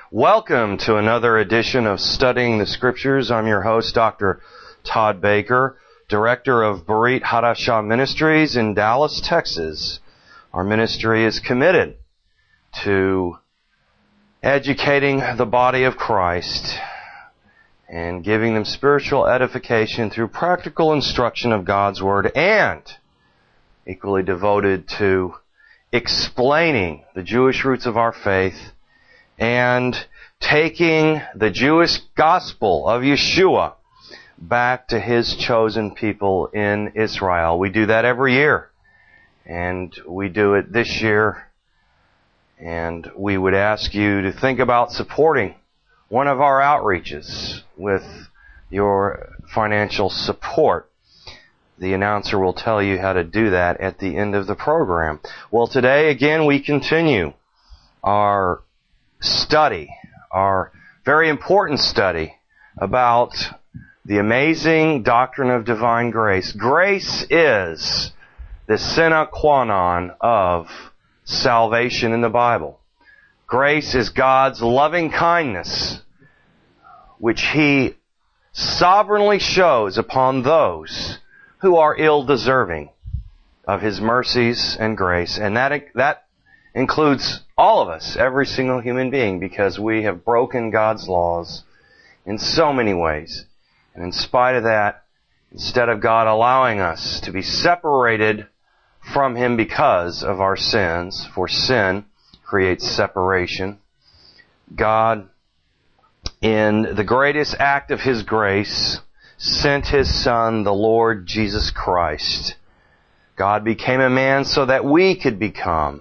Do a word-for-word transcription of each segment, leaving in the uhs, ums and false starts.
Welcome to another edition of Studying the Scriptures. I'm your host, Doctor Todd Baker, Director of Berit Hadashah Ministries in Dallas, Texas. Our ministry is committed to educating the body of Christ and giving them spiritual edification through practical instruction of God's Word, and equally devoted to explaining the Jewish roots of our faith and taking the Jewish gospel of Yeshua back to His chosen people in Israel. We do that every year, and we do it this year, and we would ask you to think about supporting one of our outreaches with your financial support. The announcer will tell you how to do that at the end of the program. Well, today, again, we continue our study, our very important study about the amazing doctrine of divine grace. Grace is the sine qua non of salvation in the Bible. Grace is God's loving kindness, which He sovereignly shows upon those who are ill-deserving of His mercies and grace. And that that includes all of us, every single human being, because we have broken God's laws in so many ways. And in spite of that, instead of God allowing us to be separated from Him because of our sins, for sin creates separation, God, in the greatest act of His grace, sent His Son, the Lord Jesus Christ. God became a man so that we could become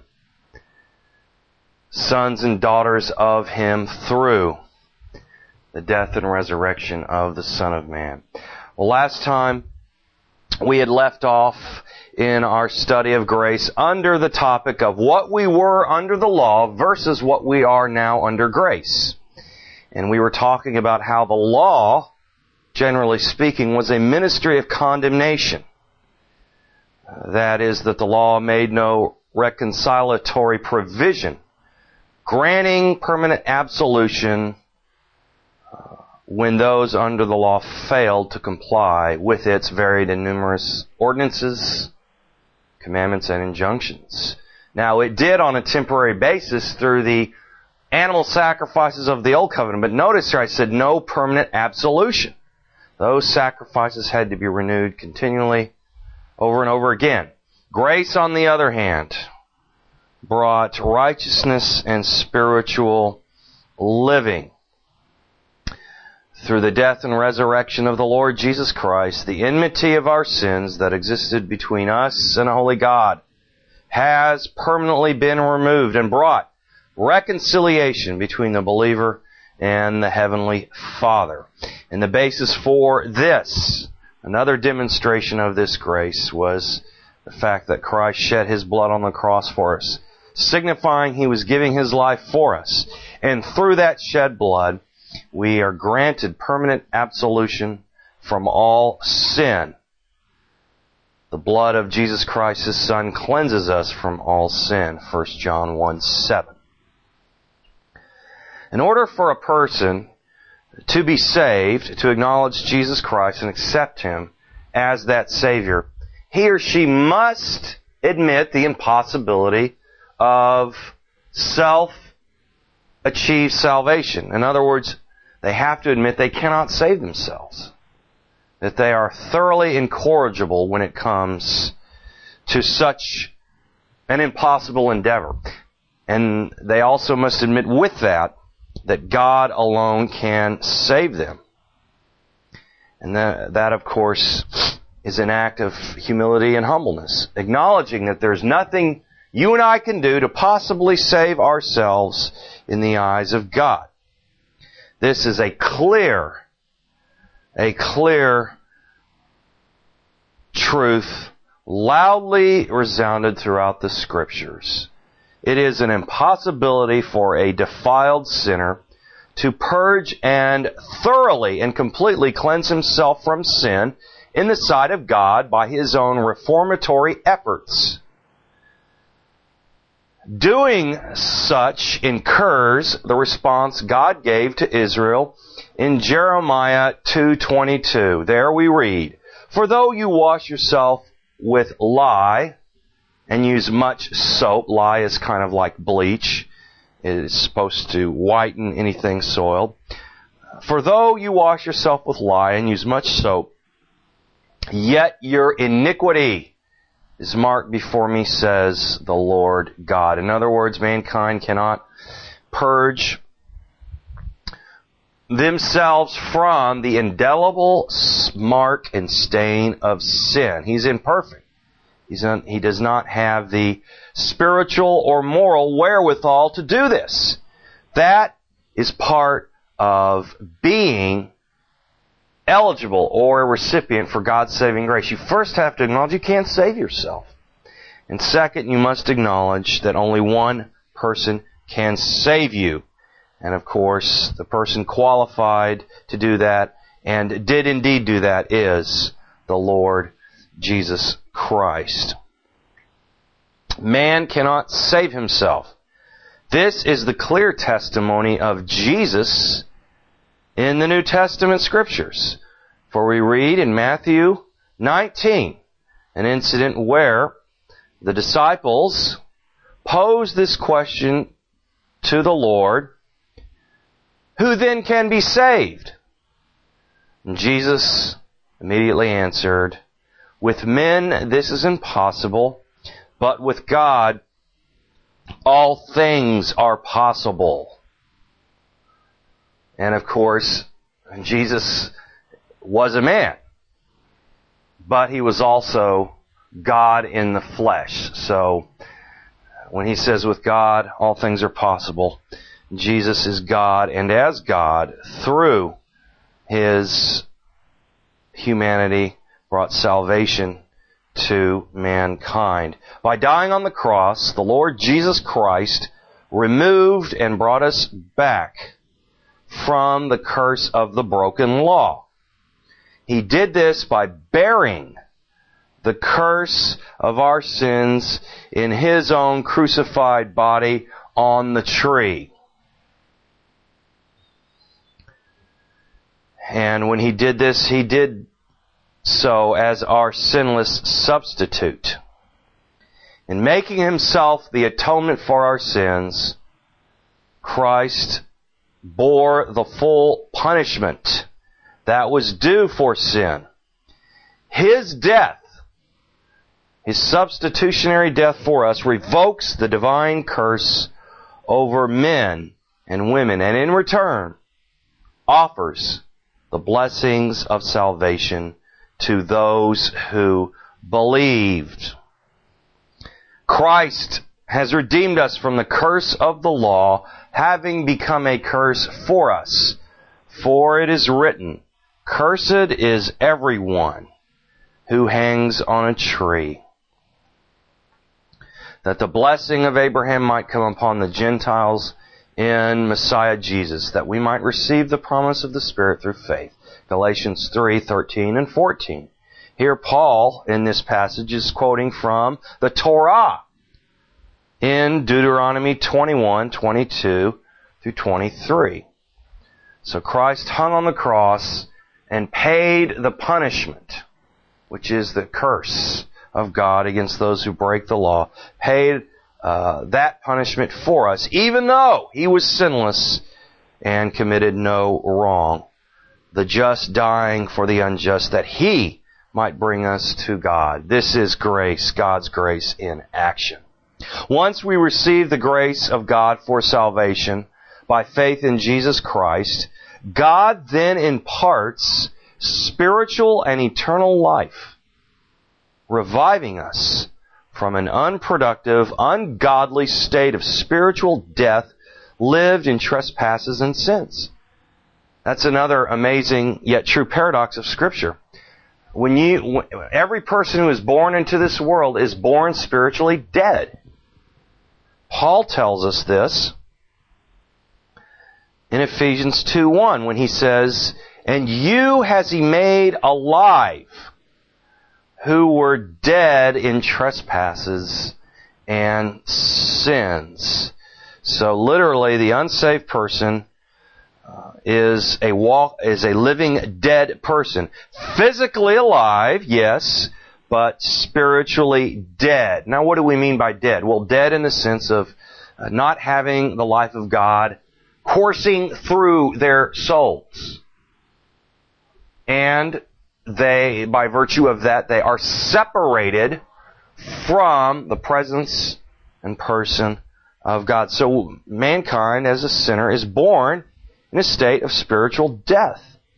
sons and daughters of Him through the death and resurrection of the Son of Man. Well, last time we had left off in our study of grace under the topic of what we were under the law versus what we are now under grace. And we were talking about how the law, generally speaking, was a ministry of condemnation. That is, that the law made no reconciliatory provision, granting permanent absolution uh, when those under the law failed to comply with its varied and numerous ordinances, commandments, and injunctions. Now, it did on a temporary basis through the animal sacrifices of the Old Covenant, but notice here I said no permanent absolution. Those sacrifices had to be renewed continually over and over again. Grace, on the other hand, brought righteousness and spiritual living. Through the death and resurrection of the Lord Jesus Christ, the enmity of our sins that existed between us and a holy God has permanently been removed and brought reconciliation between the believer and the Heavenly Father. And the basis for this, another demonstration of this grace, was the fact that Christ shed His blood on the cross for us, signifying He was giving His life for us. And through that shed blood, we are granted permanent absolution from all sin. The blood of Jesus Christ, His Son, cleanses us from all sin, First John one seven. In order for a person to be saved, to acknowledge Jesus Christ and accept Him as that Savior, he or she must admit the impossibility of self-achieved salvation. In other words, they have to admit they cannot save themselves, that they are thoroughly incorrigible when it comes to such an impossible endeavor. And they also must admit with that that God alone can save them. And that, that, of course, is an act of humility and humbleness, acknowledging that there's nothing you and I can do to possibly save ourselves in the eyes of God. This is a clear, a clear truth, loudly resounded throughout the Scriptures. It is an impossibility for a defiled sinner to purge and thoroughly and completely cleanse himself from sin in the sight of God by his own reformatory efforts. Doing such incurs the response God gave to Israel in Jeremiah two twenty-two. There we read, "For though you wash yourself with lye and use much soap," lye is kind of like bleach. It is supposed to whiten anything soiled. "For though you wash yourself with lye and use much soap, yet your iniquity is marked before me, says the Lord God." In other words, mankind cannot purge themselves from the indelible mark and stain of sin. He's imperfect. He's un, he does not have the spiritual or moral wherewithal to do this. That is part of being eligible or a recipient for God's saving grace. You first have to acknowledge you can't save yourself. And second, you must acknowledge that only one person can save you. And of course, the person qualified to do that, and did indeed do that, is the Lord Jesus Christ. Man cannot save himself. This is the clear testimony of Jesus in the New Testament Scriptures. For we read in Matthew nineteen, an incident where the disciples posed this question to the Lord, "Who then can be saved?" And Jesus immediately answered, "With men this is impossible, but with God all things are possible." And of course, Jesus was a man, but he was also God in the flesh. So when he says with God all things are possible, Jesus is God, and as God, through his humanity, brought salvation to mankind. By dying on the cross, the Lord Jesus Christ removed and brought us back from the curse of the broken law. He did this by bearing the curse of our sins in his own crucified body on the tree. And when he did this, he did so as our sinless substitute. In making himself the atonement for our sins, Christ bore the full punishment that was due for sin. His death, his substitutionary death for us, revokes the divine curse over men and women, and in return offers the blessings of salvation to those who believed. Christ has redeemed us from the curse of the law, having become a curse for us. For it is written, "Cursed is everyone who hangs on a tree," that the blessing of Abraham might come upon the Gentiles in Messiah Jesus, that we might receive the promise of the Spirit through faith. Galatians three thirteen and fourteen. Here Paul, in this passage, is quoting from the Torah in Deuteronomy twenty-one twenty-two through twenty-three. So Christ hung on the cross and paid the punishment, which is the curse of God against those who break the law, paid uh, that punishment for us, even though he was sinless and committed no wrong. The just dying for the unjust, that he might bring us to God. This is grace, God's grace in action. Once we receive the grace of God for salvation by faith in Jesus Christ, God then imparts spiritual and eternal life, reviving us from an unproductive, ungodly state of spiritual death lived in trespasses and sins. That's another amazing yet true paradox of Scripture. When you, every person who is born into this world is born spiritually dead. Paul tells us this in Ephesians two one when he says, "And you has he made alive, who were dead in trespasses and sins. So literally, the unsaved person uh, is a walk is a living dead person, physically alive, yes, but spiritually dead. Now, what do we mean by dead? Well, dead in the sense of uh, not having the life of God coursing through their souls. And they, by virtue of that, they are separated from the presence and person of God. So mankind, as a sinner, is born in a state of spiritual death.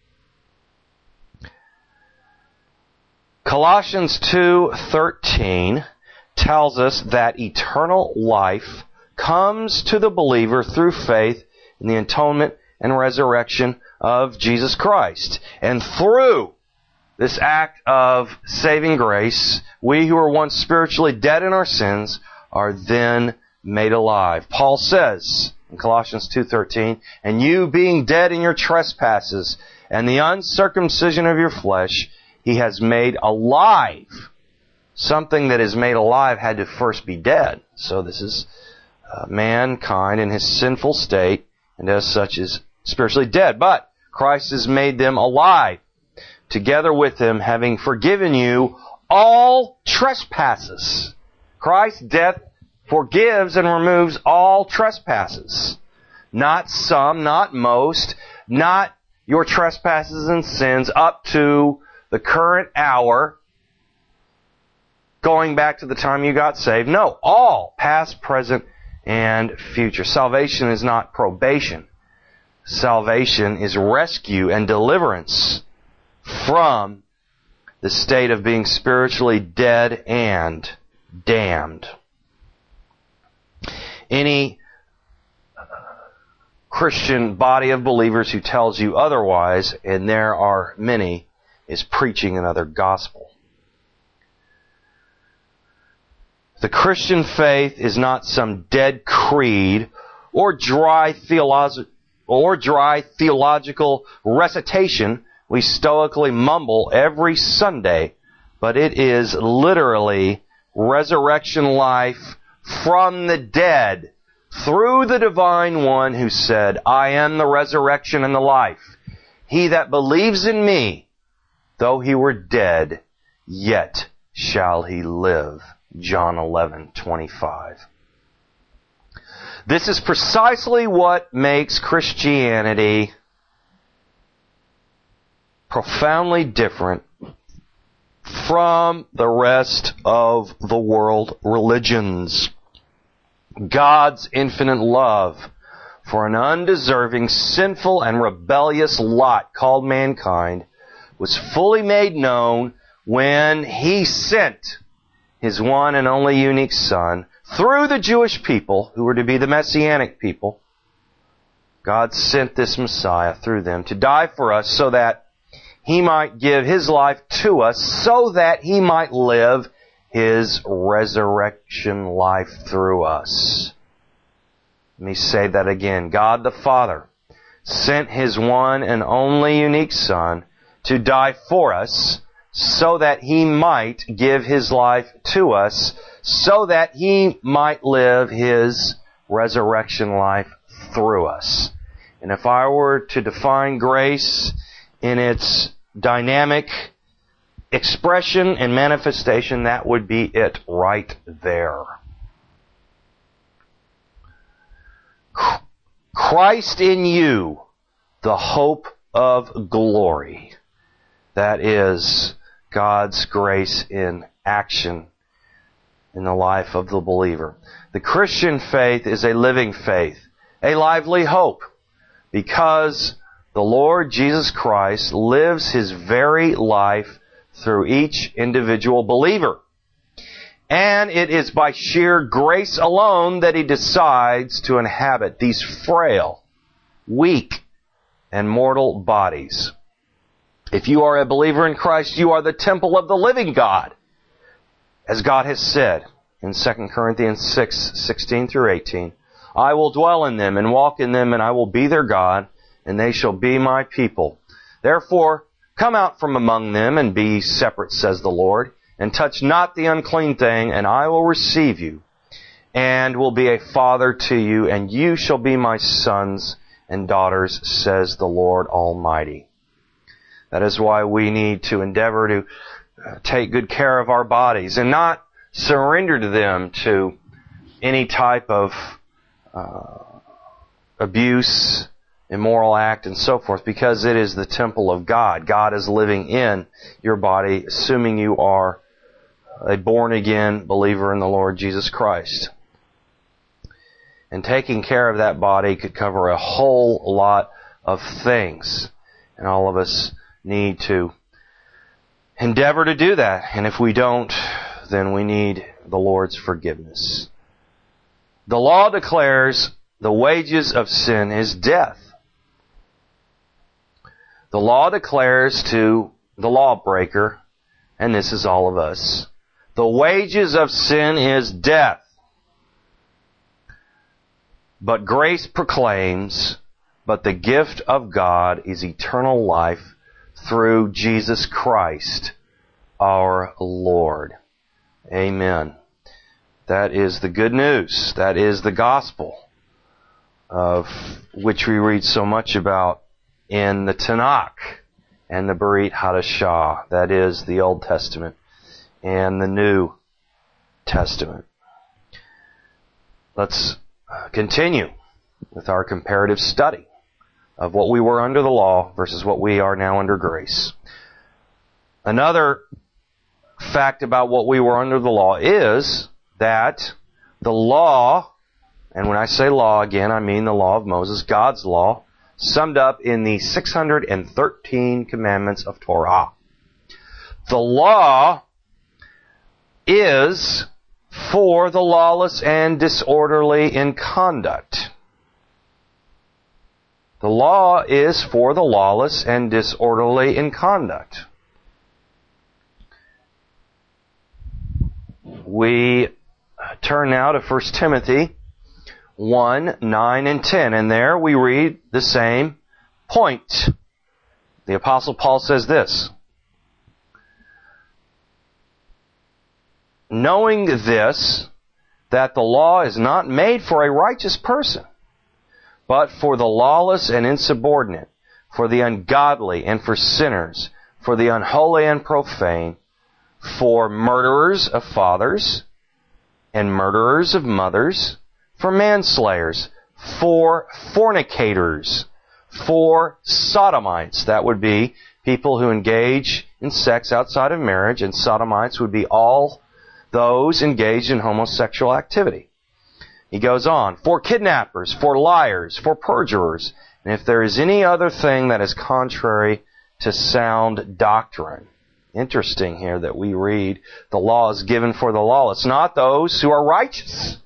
Colossians two thirteen tells us that eternal life comes to the believer through faith in the atonement and resurrection of Jesus Christ. And through this act of saving grace, we who were once spiritually dead in our sins are then made alive. Paul says in Colossians two thirteen, "And you being dead in your trespasses and the uncircumcision of your flesh, He has made alive." Something that is made alive had to first be dead. So this is uh, mankind in his sinful state, and as such is spiritually dead. But Christ has made them alive, together with Him, having forgiven you all trespasses. Christ's death forgives and removes all trespasses. Not some, not most, not your trespasses and sins up to the current hour, going back to the time you got saved. No, all, past, present, and future. Salvation is not probation. Salvation is rescue and deliverance from the state of being spiritually dead and damned. Any Christian body of believers who tells you otherwise, and there are many, is preaching another gospel. The Christian faith is not some dead creed or dry theological or dry theological recitation we stoically mumble every Sunday, but it is literally resurrection life from the dead through the divine one who said, "I am the resurrection and the life. He that believes in me, though he were dead, yet shall he live." John eleven twenty-five. This is precisely what makes Christianity profoundly different from the rest of the world religions. God's infinite love for an undeserving, sinful, and rebellious lot called mankind was fully made known when He sent His one and only unique Son through the Jewish people, who were to be the Messianic people. God sent this Messiah through them to die for us so that He might give His life to us, so that He might live His resurrection life through us. Let me say that again. God the Father sent His one and only unique Son to die for us, so that He might give His life to us, so that He might live His resurrection life through us. And if I were to define grace in its dynamic expression and manifestation, that would be it right there. Christ in you, the hope of glory. That is God's grace in action in the life of the believer. The Christian faith is a living faith, a lively hope, because the Lord Jesus Christ lives His very life through each individual believer. And it is by sheer grace alone that He decides to inhabit these frail, weak, and mortal bodies. If you are a believer in Christ, you are the temple of the living God, as God has said in Second Corinthians six sixteen through eighteen. "I will dwell in them and walk in them, and I will be their God, and they shall be my people. Therefore, come out from among them and be separate, says the Lord, and touch not the unclean thing, and I will receive you. and will be a father to you, and you shall be my sons and daughters, says the Lord Almighty. That is why we need to endeavor to take good care of our bodies and not surrender to them to any type of uh, abuse, immoral act, and so forth, because it is the temple of God. God is living in your body, assuming you are a born-again believer in the Lord Jesus Christ. And taking care of that body could cover a whole lot of things. And all of us need to endeavor to do that. And if we don't, then we need the Lord's forgiveness. The law declares the wages of sin is death. The law declares to the lawbreaker, and this is all of us, the wages of sin is death. But grace proclaims, but the gift of God is eternal life through Jesus Christ, our Lord. Amen. That is the good news. That is the gospel, of which we read so much about in the Tanakh and the Berit Hadashah. That is the Old Testament and the New Testament. Let's continue with our comparative study of what we were under the law versus what we are now under grace. Another fact about what we were under the law is that the law, and when I say law again, I mean the law of Moses, God's law, summed up in the six hundred thirteen commandments of Torah. The law is for the lawless and disorderly in conduct. The law is for the lawless and disorderly in conduct. We turn now to First Timothy one, nine, and ten, and there we read the same point. The Apostle Paul says this: knowing this, that the law is not made for a righteous person, but for the lawless and insubordinate, for the ungodly and for sinners, for the unholy and profane, for murderers of fathers and murderers of mothers, for manslayers, for fornicators, for sodomites. That would be people who engage in sex outside of marriage, and sodomites would be all those engaged in homosexual activity. He goes on, for kidnappers, for liars, for perjurers, and if there is any other thing that is contrary to sound doctrine. Interesting here that we read the law is given for the lawless, not those who are righteous,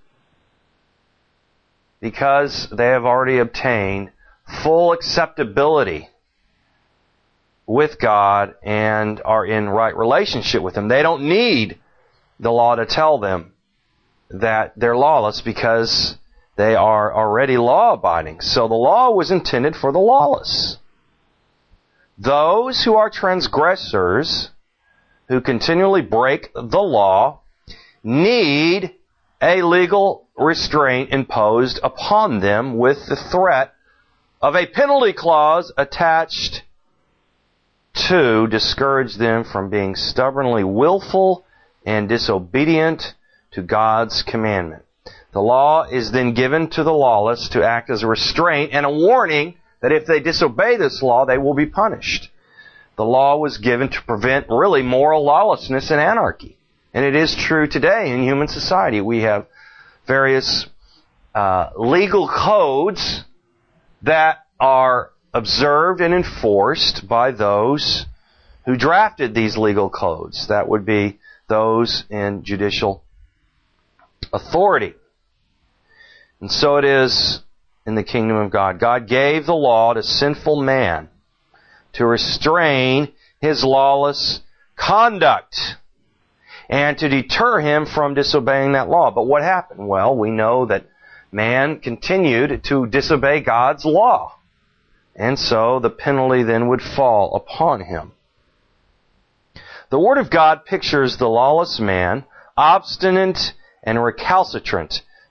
because they have already obtained full acceptability with God and are in right relationship with Him. They don't need the law to tell them that they're lawless, because they are already law-abiding. So the law was intended for the lawless. Those who are transgressors, who continually break the law, need a legal restraint imposed upon them with the threat of a penalty clause attached to discourage them from being stubbornly willful and disobedient to God's commandment. The law is then given to the lawless to act as a restraint and a warning that if they disobey this law, they will be punished. The law was given to prevent really moral lawlessness and anarchy. And it is true today in human society. We have various uh, legal codes that are observed and enforced by those who drafted these legal codes. That would be those in judicial authority. And so it is in the kingdom of God. God gave the law to sinful man to restrain his lawless conduct and to deter him from disobeying that law. But what happened? Well, we know that man continued to disobey God's law. And so the penalty then would fall upon him. The Word of God pictures the lawless man, obstinate and recalcitrant,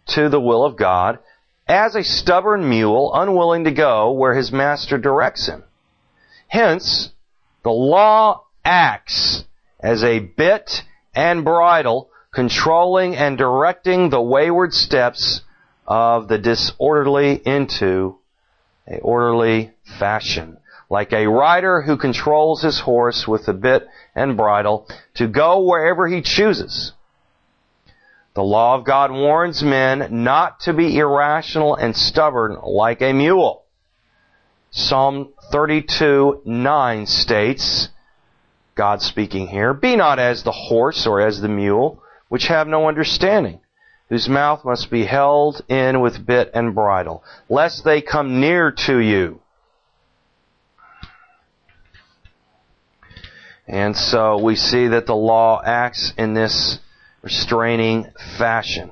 to the will of God as a stubborn mule, unwilling to go where his master directs him. Hence, the law acts as a bit and bridle, controlling and directing the wayward steps of the disorderly into a orderly fashion, like a rider who controls his horse with the bit and bridle to go wherever he chooses. The law of God warns men not to be irrational and stubborn like a mule. Psalm thirty-two nine states, God speaking here, "Be not as the horse or as the mule, which have no understanding, whose mouth must be held in with bit and bridle, lest they come near to you." And so we see that the law acts in this restraining fashion.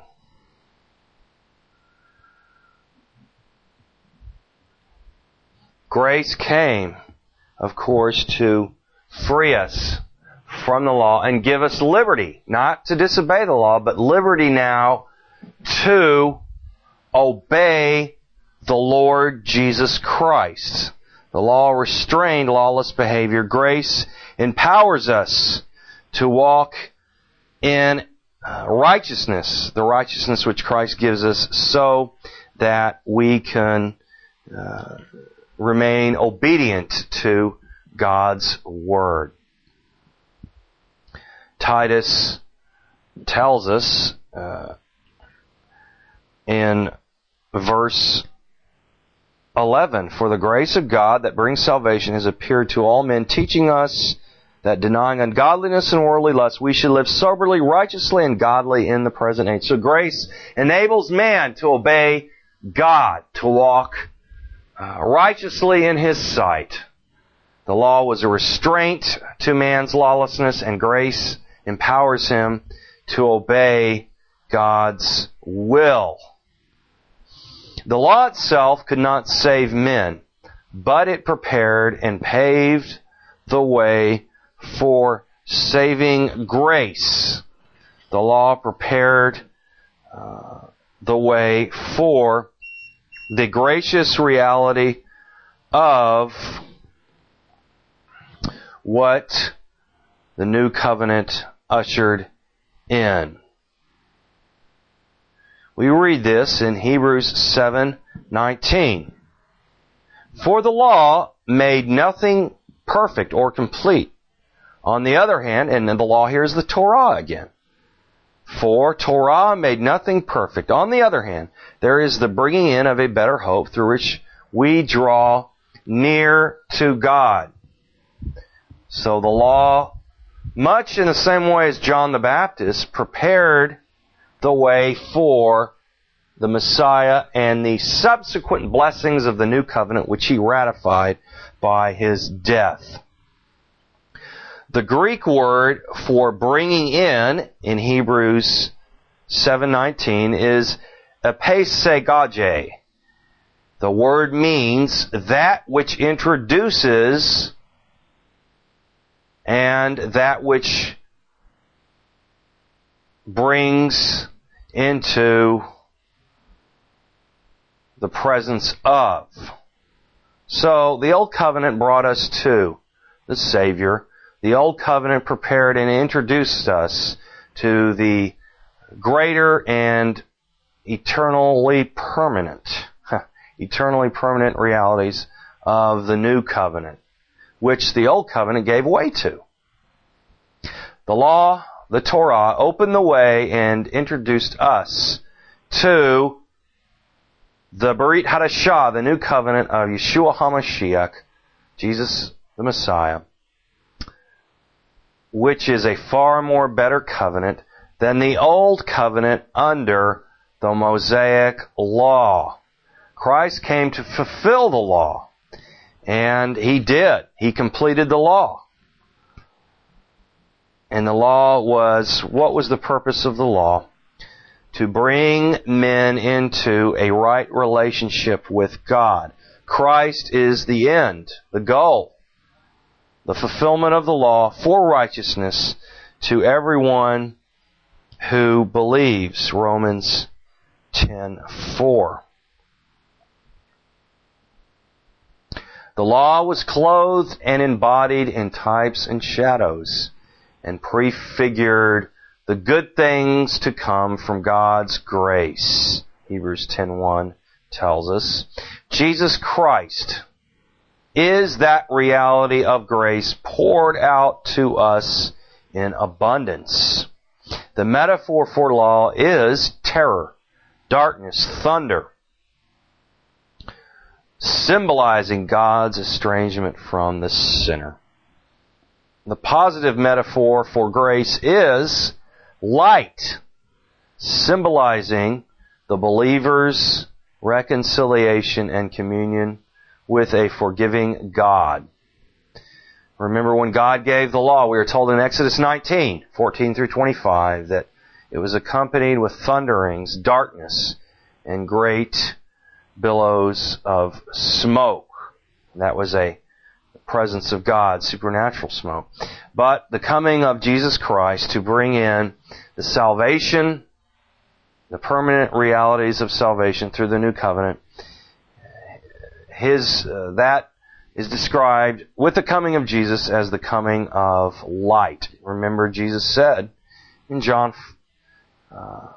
Grace came, of course, to free us from the law and give us liberty, not to disobey the law, but liberty now to obey the Lord Jesus Christ. The law restrained lawless behavior. Grace empowers us to walk in righteousness, the righteousness which Christ gives us, so that we can uh, remain obedient to God's Word. Titus tells us uh, in verse eleven, "For the grace of God that brings salvation has appeared to all men, teaching us that denying ungodliness and worldly lust, we should live soberly, righteously, and godly in the present age." So grace enables man to obey God, to walk uh, righteously in His sight. The law was a restraint to man's lawlessness, and grace empowers him to obey God's will. The law itself could not save men, but it prepared and paved the way for saving grace. The law prepared uh, the way for the gracious reality of what the new covenant ushered in. We read this in Hebrews seven nineteen. "For the law made nothing perfect or complete. On the other hand," and then the law here is the Torah again. "For Torah made nothing perfect. On the other hand, there is the bringing in of a better hope through which we draw near to God." So the law, much in the same way as John the Baptist, prepared the way for the Messiah and the subsequent blessings of the new covenant, which He ratified by His death. The Greek word for bringing in, in Hebrews seven nineteen, is episegage. The word means that which introduces and that which brings into the presence of. So the Old Covenant brought us to the Savior. The Old Covenant prepared and introduced us to the greater and eternally permanent, eternally permanent realities of the New Covenant, which the Old Covenant gave way to. The law, the Torah, opened the way and introduced us to the Berit Hadashah, the New Covenant of Yeshua HaMashiach, Jesus the Messiah, which is a far more better covenant than the Old Covenant under the Mosaic Law. Christ came to fulfill the law, and He did. He completed the law. And the law was, what was the purpose of the law? To bring men into a right relationship with God. Christ is the end, the goal, the fulfillment of the law for righteousness to everyone who believes. Romans ten four. The law was clothed and embodied in types and shadows, and prefigured the good things to come from God's grace. Hebrews ten one tells us. Jesus Christ is that reality of grace poured out to us in abundance. The metaphor for law is terror, darkness, thunder, symbolizing God's estrangement from the sinner. The positive metaphor for grace is light, symbolizing the believer's reconciliation and communion with a forgiving God. Remember when God gave the law, we were told in Exodus nineteen, fourteen through twenty-five, that it was accompanied with thunderings, darkness, and great billows of smoke. That was a presence of God, supernatural smoke. But the coming of Jesus Christ to bring in the salvation, the permanent realities of salvation through the new covenant, his uh, that is described with the coming of Jesus as the coming of light. Remember, Jesus said in John uh,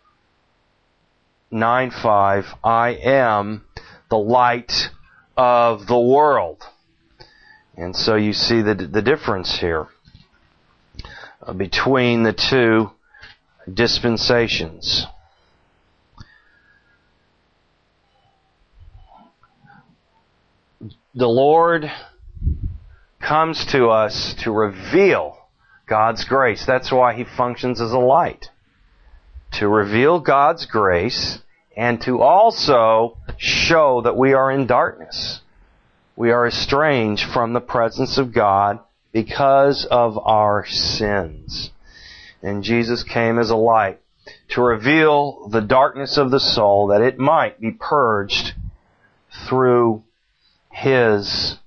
nine five, I am the light of the world. And so you see the the difference here uh, between the two dispensations. The Lord comes to us to reveal God's grace. That's why He functions as a light. To reveal God's grace and to also show that we are in darkness. We are estranged from the presence of God because of our sins. And Jesus came as a light to reveal the darkness of the soul, that it might be purged through His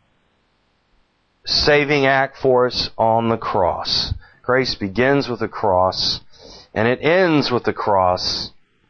saving act for us on the cross. Grace begins with the cross, and it ends with the cross.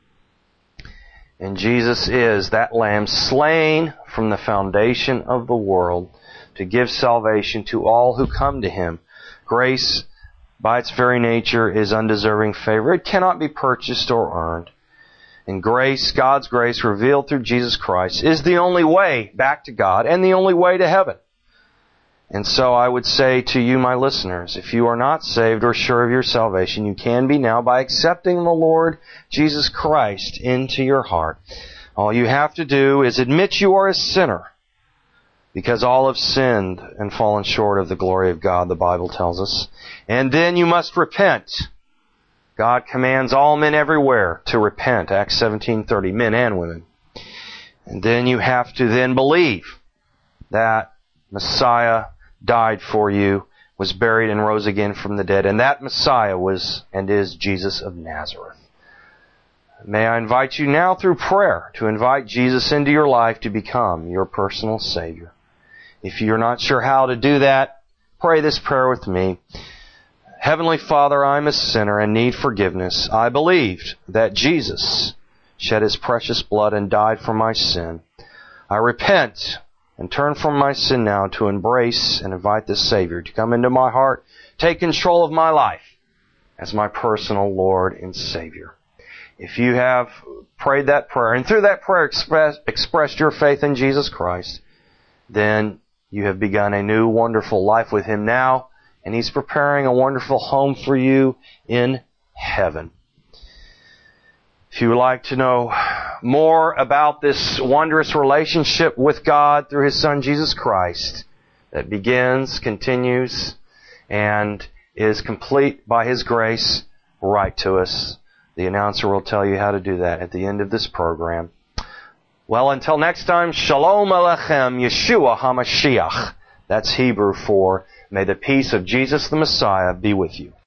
And Jesus is that Lamb slain from the foundation of the world to give salvation to all who come to Him. Grace, by its very nature, is undeserving favor. It cannot be purchased or earned. And grace, God's grace revealed through Jesus Christ, is the only way back to God and the only way to heaven. And so I would say to you, my listeners, if you are not saved or sure of your salvation, you can be now by accepting the Lord Jesus Christ into your heart. All you have to do is admit you are a sinner, because all have sinned and fallen short of the glory of God, the Bible tells us. And then you must repent. God commands all men everywhere to repent, Acts seventeen thirty, men and women. And then you have to then believe that Messiah died for you, was buried and rose again from the dead, and that Messiah was and is Jesus of Nazareth. May I invite you now through prayer to invite Jesus into your life to become your personal Savior. If you're not sure how to do that, pray this prayer with me. Heavenly Father, I'm a sinner and need forgiveness. I believed that Jesus shed His precious blood and died for my sin. I repent and turn from my sin now to embrace and invite the Savior to come into my heart, take control of my life as my personal Lord and Savior. If you have prayed that prayer and through that prayer express, expressed your faith in Jesus Christ, then you have begun a new wonderful life with Him now, and He's preparing a wonderful home for you in heaven. If you would like to know more about this wondrous relationship with God through His Son Jesus Christ that begins, continues, and is complete by His grace, write to us. The announcer will tell you how to do that at the end of this program. Well, until next time, Shalom Alechem, Yeshua HaMashiach. That's Hebrew for, may the peace of Jesus the Messiah be with you.